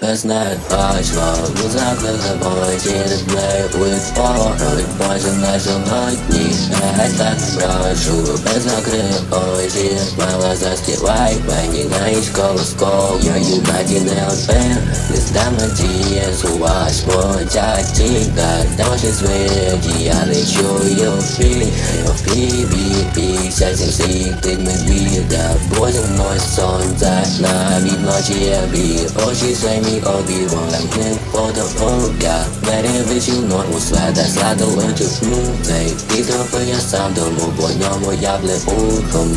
Last night I swallowed закрыл собой через плей with porn. Больше начал ходить, я так прошу. Без закрыл через глаза скрывай. Понимаешь колосков, я юбатиный отбер. Листам на диез, у вас мой когда ваши свечи, я лечу юпи. Юпи, сядем сик, мы вида. Боже мой солнце, на вид ночи я бил. Очи своими оби-вон, не фото-фотка. Веревич юной услада, сладовый чувствуй. Ты трохи я сам думаю, по нему я блепухом.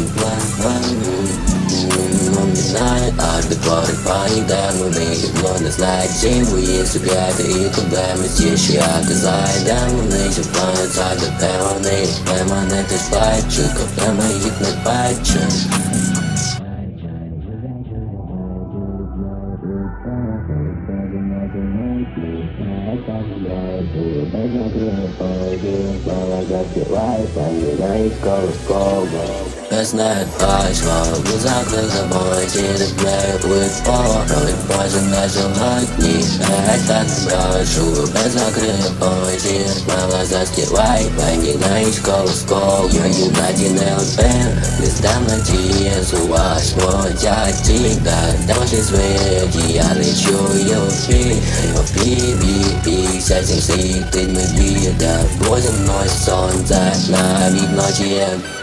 Он не знает, аж до поры поедал, но он не знает, чем вы есть ребята и куда мы здесь оказались. Да, мы еще планета, да, певаны, перманенты сплачу, как я моих не бачу. Last night I swallowed закрыл собой через плей with porn. Больше начал ходить, я так прошу. Без закрыл через глаза скрывай. Понимаешь колосков, я юбатиный отбер. Листам на диез, у вас мой когда ваши свечи, я лечу юпи. Юпи, сядем сик, мы вида. Боже мой солнце, на вид ночи.